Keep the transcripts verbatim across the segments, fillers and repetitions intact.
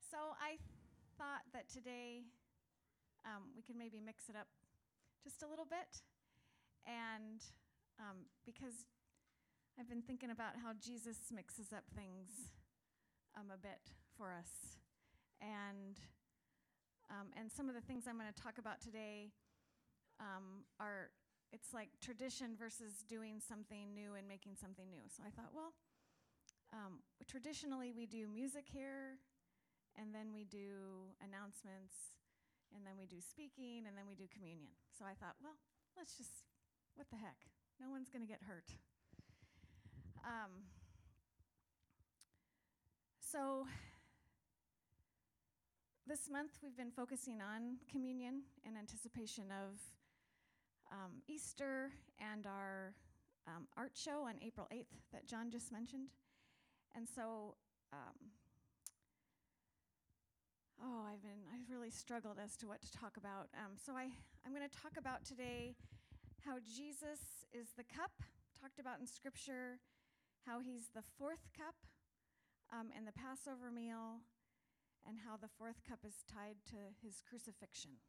So I thought that today um, we could maybe mix it up just a little bit. And um, because I've been thinking about how Jesus mixes up things um, a bit for us. And, um, and some of the things I'm going to talk about today um, are, it's like tradition versus doing something new and making something new. So I thought, well, um, traditionally we do music here, and then we do announcements, and then we do speaking, and then we do communion. So I thought, well, let's just, what the heck? No one's going to get hurt. Um, so this month we've been focusing on communion in anticipation of um, Easter and our um, art show on April eighth that John just mentioned. And so, um, oh, I've been, I've really struggled as to what to talk about. Um, so I, I'm going to talk about today how Jesus is the cup, talked about in Scripture, how he's the fourth cup um, in the Passover meal, and how the fourth cup is tied to his crucifixion.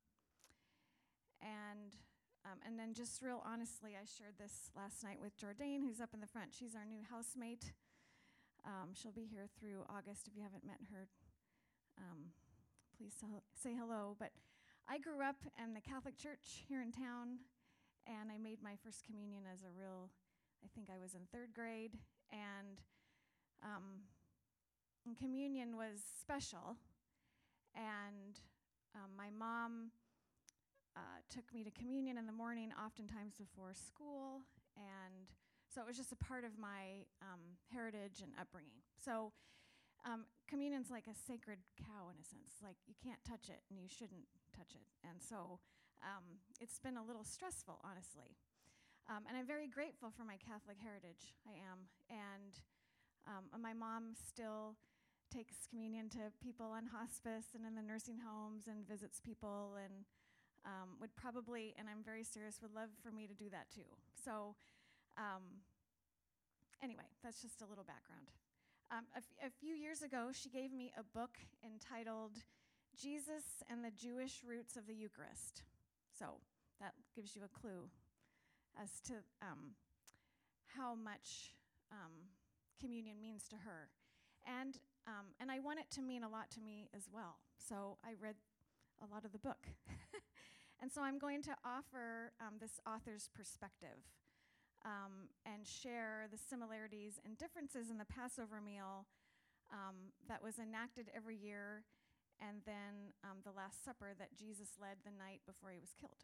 And um, and then just real honestly, I shared this last night with Jordan, who's up in the front. She's our new housemate. Um, she'll be here through August if you haven't met her. Um, please so- say hello. But I grew up in the Catholic Church here in town, and I made my first communion as a real, I think I was in third grade, and, um, and communion was special. And um, my mom uh, took me to communion in the morning, oftentimes before school, and so it was just a part of my um, heritage and upbringing. So um, communion's like a sacred cow in a sense. Like you can't touch it and you shouldn't touch it. And so um, it's been a little stressful, honestly. Um, and I'm very grateful for my Catholic heritage. I am. And um, my mom still takes communion to people on hospice and in the nursing homes and visits people and um, would probably, and I'm very serious, would love for me to do that too. So um, anyway, that's just a little background. Um, a, f- a few years ago, she gave me a book entitled Jesus and the Jewish Roots of the Eucharist. So that gives you a clue as to um, how much um, communion means to her. And, um, and I want it to mean a lot to me as well. So I read a lot of the book. And so I'm going to offer um, this author's perspective Um, and share the similarities and differences in the Passover meal um, that was enacted every year, and then um, the Last Supper that Jesus led the night before he was killed.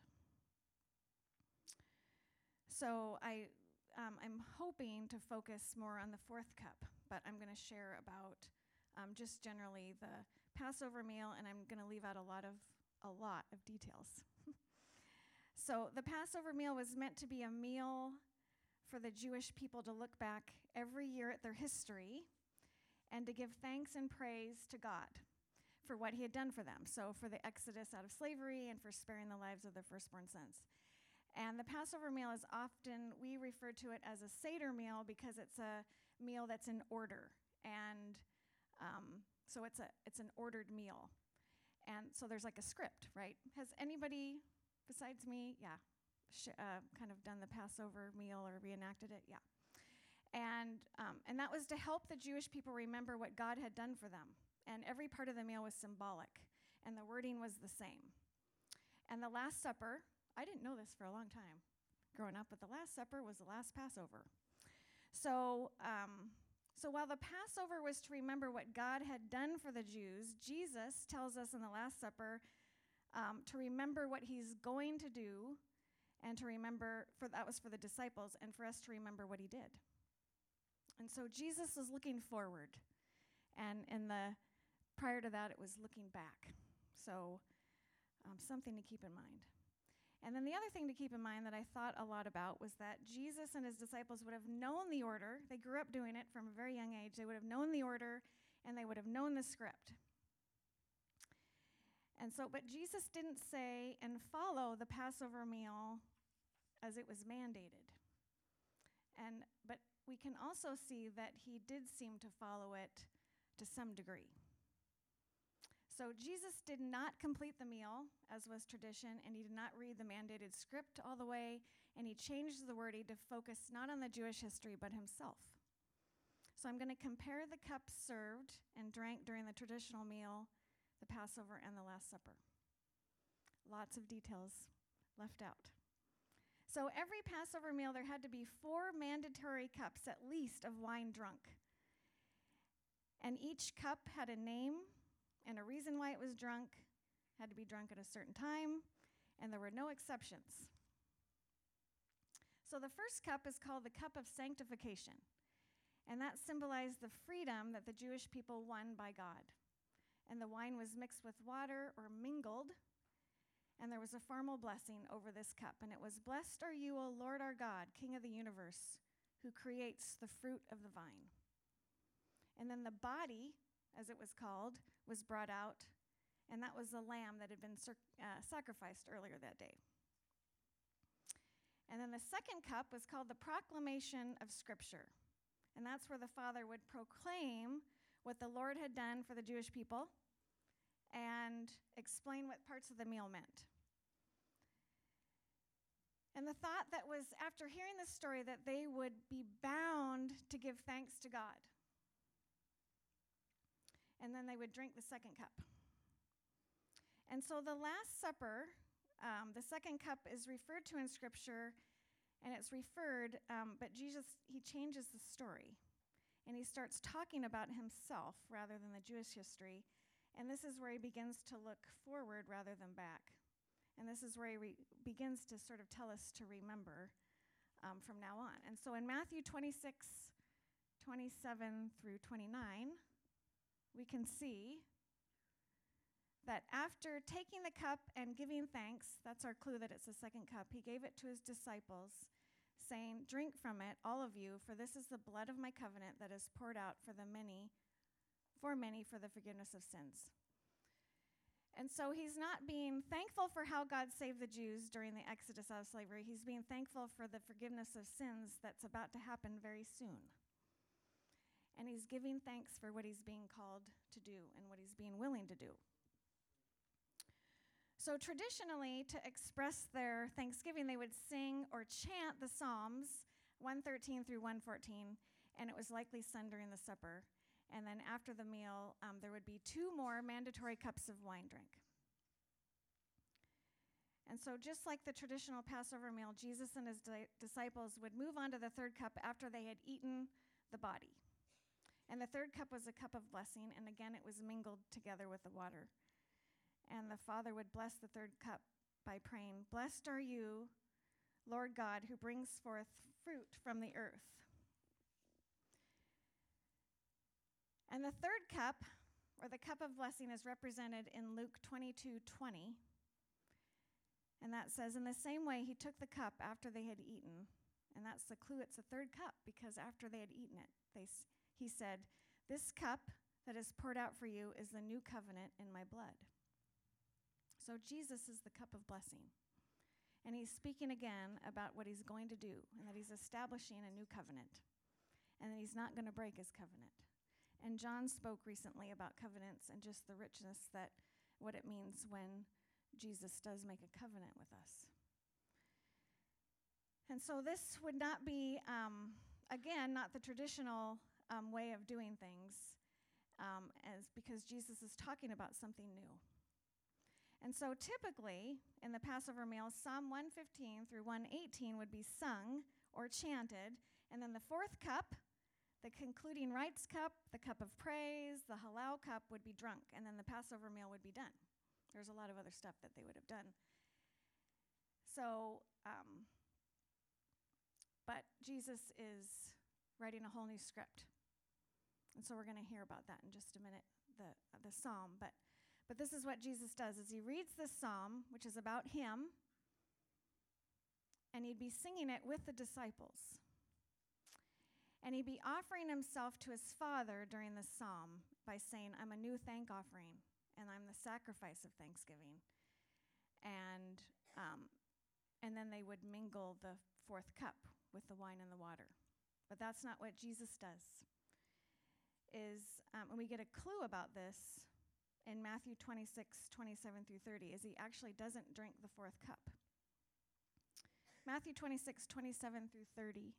So I, um, I'm hoping to focus more on the fourth cup, but I'm going to share about um, just generally the Passover meal, and I'm going to leave out a lot of a lot of details. So the Passover meal was meant to be a meal for the Jewish people to look back every year at their history and to give thanks and praise to God for what he had done for them. So for the exodus out of slavery and for sparing the lives of their firstborn sons. And the Passover meal is often, we refer to it as a Seder meal because it's a meal that's in order. And um, so it's a it's an ordered meal. And so there's like a script, right? Has anybody besides me, yeah, sh- uh, kind of done the Passover meal or reenacted it? Yeah. And um, and that was to help the Jewish people remember what God had done for them. And every part of the meal was symbolic. And the wording was the same. And the Last Supper, I didn't know this for a long time growing up, but the Last Supper was the last Passover. So, um, so while the Passover was to remember what God had done for the Jews, Jesus tells us in the Last Supper um, to remember what he's going to do, and to remember, for that was for the disciples, and for us to remember what he did. And so Jesus was looking forward, and in the prior to that, it was looking back. So um, something to keep in mind. And then the other thing to keep in mind that I thought a lot about was that Jesus and his disciples would have known the order. They grew up doing it from a very young age. They would have known the order, and they would have known the script. And so, but Jesus didn't say and follow the Passover meal as it was mandated. And but we can also see that he did seem to follow it to some degree. So Jesus did not complete the meal, as was tradition, and he did not read the mandated script all the way, and he changed the wording to focus not on the Jewish history, but himself. So I'm going to compare the cups served and drank during the traditional meal, the Passover, and the Last Supper. Lots of details left out. So every Passover meal, there had to be four mandatory cups, at least, of wine drunk. And each cup had a name and a reason why it was drunk, had to be drunk at a certain time, and there were no exceptions. So the first cup is called the cup of sanctification, and that symbolized the freedom that the Jewish people won by God. And the wine was mixed with water or mingled, and there was a formal blessing over this cup, and it was, "Blessed are you, O Lord our God, King of the universe, who creates the fruit of the vine." And then the body, as it was called, was brought out, and that was the lamb that had been cir- uh, sacrificed earlier that day. And then the second cup was called the proclamation of Scripture, and that's where the Father would proclaim what the Lord had done for the Jewish people and explain what parts of the meal meant. And the thought that was, after hearing this story, that they would be bound to give thanks to God. And then they would drink the second cup. And so the Last Supper, um, the second cup is referred to in Scripture, and it's referred, um, but Jesus, he changes the story. And he starts talking about himself rather than the Jewish history. And this is where he begins to look forward rather than back. And this is where he re- begins to sort of tell us to remember um, from now on. And so in Matthew twenty-six, twenty-seven through twenty-nine, we can see that after taking the cup and giving thanks, that's our clue that it's the second cup, he gave it to his disciples, saying, "Drink from it, all of you, for this is the blood of my covenant that is poured out for the many, for many for the forgiveness of sins." And so he's not being thankful for how God saved the Jews during the Exodus out of slavery. He's being thankful for the forgiveness of sins that's about to happen very soon. And he's giving thanks for what he's being called to do and what he's being willing to do. So traditionally, to express their thanksgiving, they would sing or chant the Psalms, one thirteen through one fourteen, and it was likely sung during the supper. And then after the meal, um, there would be two more mandatory cups of wine drink. And so just like the traditional Passover meal, Jesus and his di- disciples would move on to the third cup after they had eaten the body. And the third cup was a cup of blessing, and again, it was mingled together with the water. And the Father would bless the third cup by praying, "Blessed are you, Lord God, who brings forth fruit from the earth." And the third cup, or the cup of blessing, is represented in Luke twenty-two twenty. And that says, "In the same way, he took the cup after they had eaten." And that's the clue, it's the third cup, because after they had eaten it, they s- he said, "This cup that is poured out for you is the new covenant in my blood." So Jesus is the cup of blessing. And he's speaking again about what he's going to do, and that he's establishing a new covenant, and that he's not going to break his covenant. And John spoke recently about covenants and just the richness that what it means when Jesus does make a covenant with us. And so this would not be, um, again, not the traditional um, way of doing things, um, as because Jesus is talking about something new. And so typically, in the Passover meal, Psalm one fifteen through one eighteen would be sung or chanted, and then the fourth cup, the concluding rites cup, the cup of praise, the halal cup would be drunk, and then the Passover meal would be done. There's a lot of other stuff that they would have done. So, um, but Jesus is writing a whole new script. And so we're going to hear about that in just a minute, the the psalm. But but this is what Jesus does, is he reads this psalm, which is about him, and he'd be singing it with the disciples. And he'd be offering himself to his Father during this psalm by saying, "I'm a new thank offering, and I'm the sacrifice of thanksgiving." And um, and then they would mingle the fourth cup with the wine and the water. But that's not what Jesus does. Is um, and we get a clue about this in Matthew twenty-six, twenty-seven through thirty is he actually doesn't drink the fourth cup. Matthew twenty-six, twenty-seven through thirty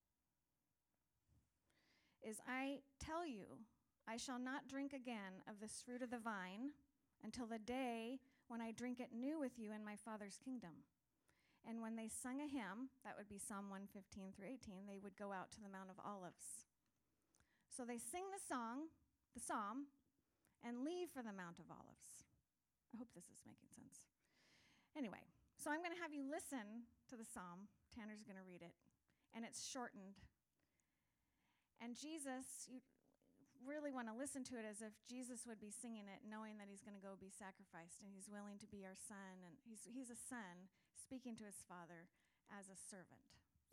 is, I tell you, I shall not drink again of this fruit of the vine until the day when I drink it new with you in my Father's kingdom. And when they sung a hymn, that would be Psalm one fifteen through eighteen, they would go out to the Mount of Olives. So they sing the song, the psalm, and leave for the Mount of Olives. I hope this is making sense. Anyway, so I'm going to have you listen to the psalm. Tanner's going to read it, and it's shortened. And Jesus, you really want to listen to it as if Jesus would be singing it, knowing that he's going to go be sacrificed, and he's willing to be our son, and he's he's a son speaking to his Father as a servant.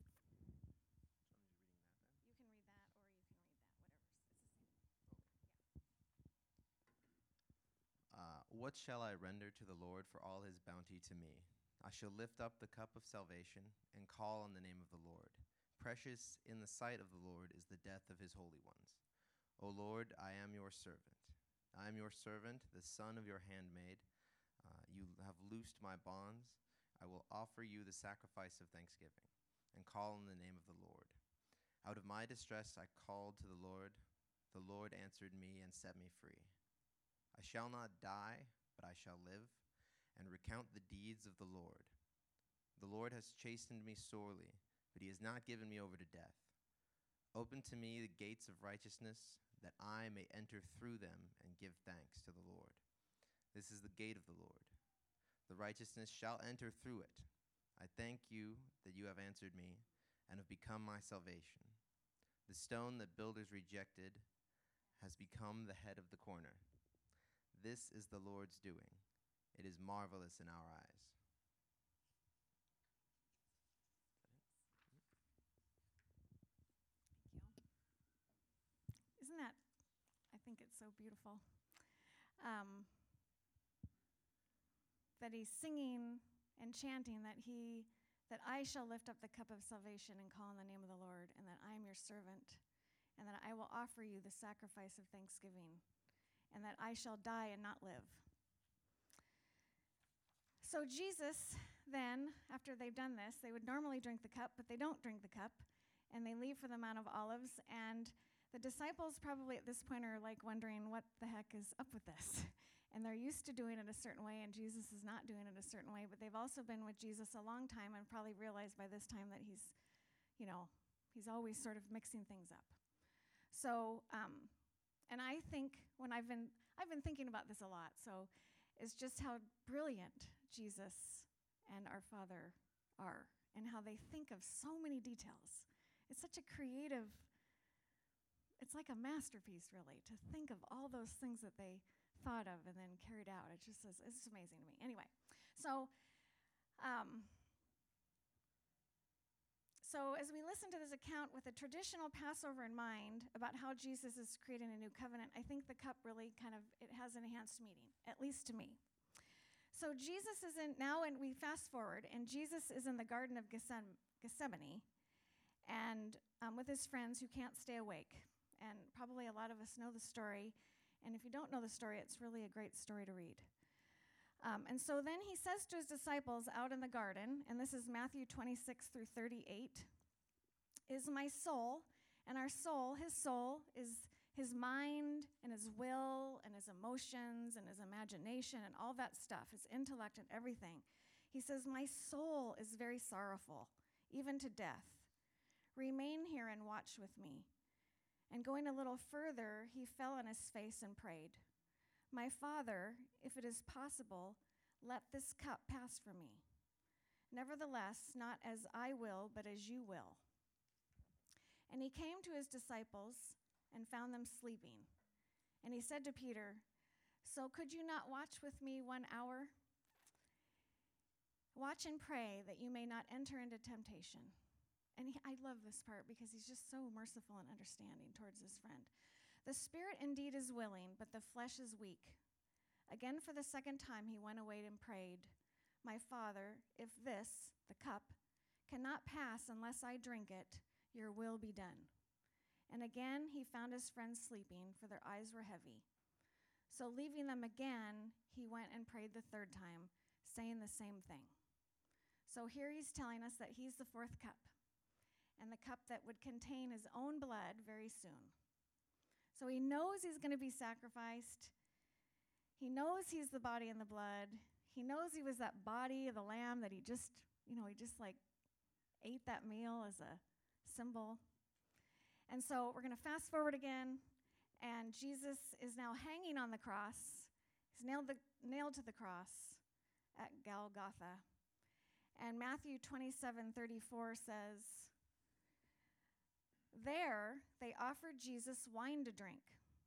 You can read that, or you can read that, whatever. It's the same. Uh, what shall I render to the Lord for all his bounty to me? I shall lift up the cup of salvation and call on the name of the Lord. Precious in the sight of the Lord is the death of his holy ones. O Lord, I am your servant. I am your servant, the son of your handmaid. Uh, you have loosed my bonds. I will offer you the sacrifice of thanksgiving and call on the name of the Lord. Out of my distress I called to the Lord. The Lord answered me and set me free. I shall not die, but I shall live and recount the deeds of the Lord. The Lord has chastened me sorely, but he has not given me over to death. Open to me the gates of righteousness, that I may enter through them and give thanks to the Lord. This is the gate of the Lord. The righteousness shall enter through it. I thank you that you have answered me and have become my salvation. The stone that builders rejected has become the head of the corner. This is the Lord's doing. It is marvelous in our eyes. Isn't that, I think it's so beautiful, um, that he's singing and chanting that he, that I shall lift up the cup of salvation and call on the name of the Lord, and that I am your servant, and that I will offer you the sacrifice of thanksgiving, and that I shall die and not live. So Jesus then, after they've done this, they would normally drink the cup, but they don't drink the cup, and they leave for the Mount of Olives, and the disciples probably at this point are like wondering what the heck is up with this. And they're used to doing it a certain way, and Jesus is not doing it a certain way, but they've also been with Jesus a long time and probably realized by this time that he's, you know, he's always sort of mixing things up. So, um, and I think when I've been, I've been thinking about this a lot, so it's just how brilliant Jesus and our Father are, and how they think of so many details. It's such a creative, it's like a masterpiece, really, to think of all those things that they thought of and then carried out. It just is, it's amazing to me. Anyway, so um, so as we listen to this account with a traditional Passover in mind about how Jesus is creating a new covenant, I think the cup really kind of, it has an enhanced meaning, at least to me. So Jesus is in, now, and we fast forward, and Jesus is in the Garden of Gethsemane, and um, with his friends who can't stay awake. And probably a lot of us know the story. And if you don't know the story, it's really a great story to read. Um, and so then he says to his disciples out in the garden, and this is Matthew twenty-six through thirty-eight, is my soul, and our soul, his soul, is his mind and his will and his emotions and his imagination and all that stuff, his intellect and everything. He says, my soul is very sorrowful, even to death. Remain here and watch with me. And going a little further, he fell on his face and prayed, my Father, if it is possible, let this cup pass from me. Nevertheless, not as I will, but as you will. And he came to his disciples and found them sleeping. And he said to Peter, so could you not watch with me one hour? Watch and pray that you may not enter into temptation. And he, I love this part because he's just so merciful and understanding towards his friend. The spirit indeed is willing, but the flesh is weak. Again, for the second time, he went away and prayed, my Father, if this, the cup, cannot pass unless I drink it, your will be done. And again, he found his friends sleeping, for their eyes were heavy. So leaving them again, he went and prayed the third time, saying the same thing. So here he's telling us that he's the fourth cup, and the cup that would contain his own blood very soon. So he knows he's going to be sacrificed. He knows he's the body and the blood. He knows he was that body of the lamb that he just, you know, he just like ate that meal as a symbol. And so we're going to fast forward again, and Jesus is now hanging on the cross. He's nailed, the, nailed to the cross at Golgotha. And Matthew twenty-seven thirty-four says, there they offered Jesus wine to drink,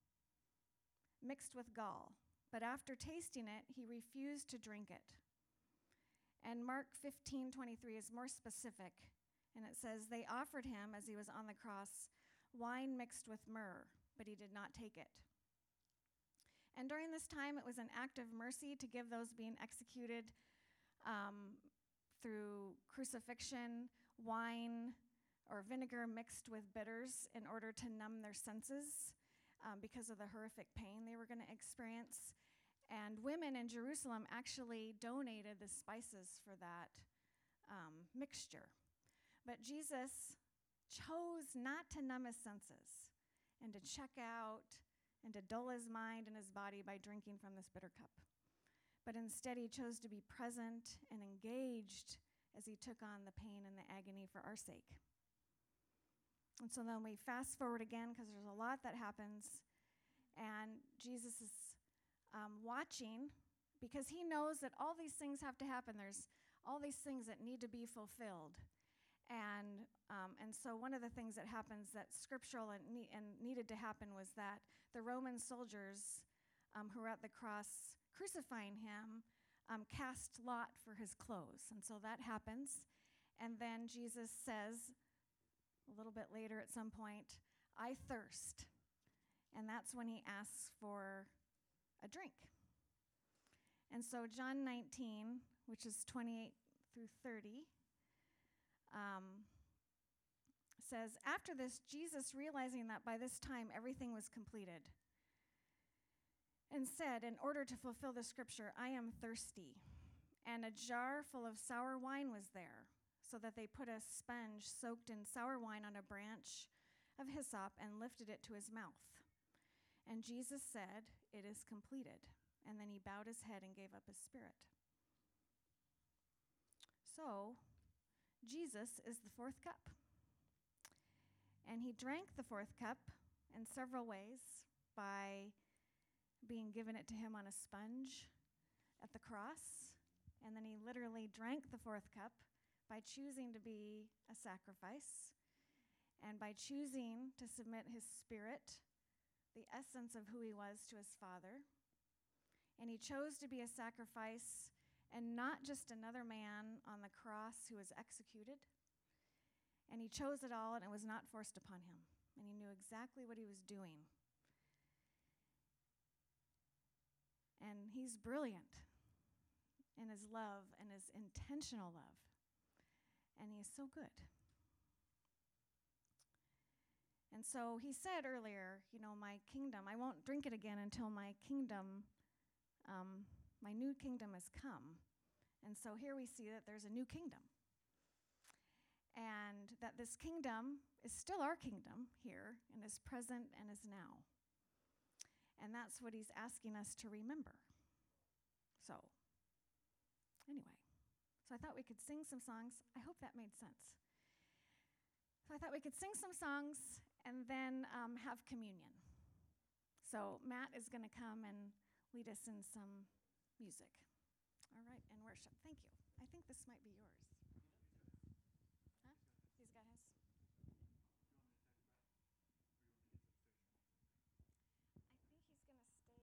mixed with gall. But after tasting it, he refused to drink it. And Mark fifteen twenty-three is more specific, and it says, they offered him, as he was on the cross, wine mixed with myrrh, but he did not take it. And during this time, it was an act of mercy to give those being executed um, through crucifixion wine or vinegar mixed with bitters in order to numb their senses um, because of the horrific pain they were going to experience. And women in Jerusalem actually donated the spices for that um, mixture. But Jesus chose not to numb his senses and to check out and to dull his mind and his body by drinking from this bitter cup. But instead, he chose to be present and engaged as he took on the pain and the agony for our sake. And so then we fast forward again, because there's a lot that happens, and Jesus is um, watching, because he knows that all these things have to happen. There's all these things that need to be fulfilled. And um, and so one of the things that happens that's scriptural and, ne- and needed to happen was that the Roman soldiers um, who were at the cross crucifying him um, cast lot for his clothes. And so that happens. And then Jesus says a little bit later at some point, I thirst. And that's when he asks for a drink. And so John nineteen, which is twenty-eight through thirty, um, says, after this, Jesus, realizing that by this time everything was completed, and said, in order to fulfill the scripture, I am thirsty. And a jar full of sour wine was there, so that they put a sponge soaked in sour wine on a branch of hyssop and lifted it to his mouth. And Jesus said, it is completed. And then he bowed his head and gave up his spirit. So, Jesus is the fourth cup. And he drank the fourth cup in several ways by being given it to him on a sponge at the cross. And then he literally drank the fourth cup by choosing to be a sacrifice and by choosing to submit his spirit, the essence of who he was, to his Father. And he chose to be a sacrifice and not just another man on the cross who was executed. And he chose it all, and it was not forced upon him. And he knew exactly what he was doing. And he's brilliant in his love and his intentional love. And he is so good. And so he said earlier, you know, my kingdom, I won't drink it again until my kingdom, um, my new kingdom has come. And so here we see that there's a new kingdom. And that this kingdom is still our kingdom here and is present and is now. And that's what he's asking us to remember. So, anyway. So I thought we could sing some songs. I hope that made sense. So I thought we could sing some songs and then um, have communion. So Matt is going to come and lead us in some music. All right, and worship. Thank you. I think this might be yours.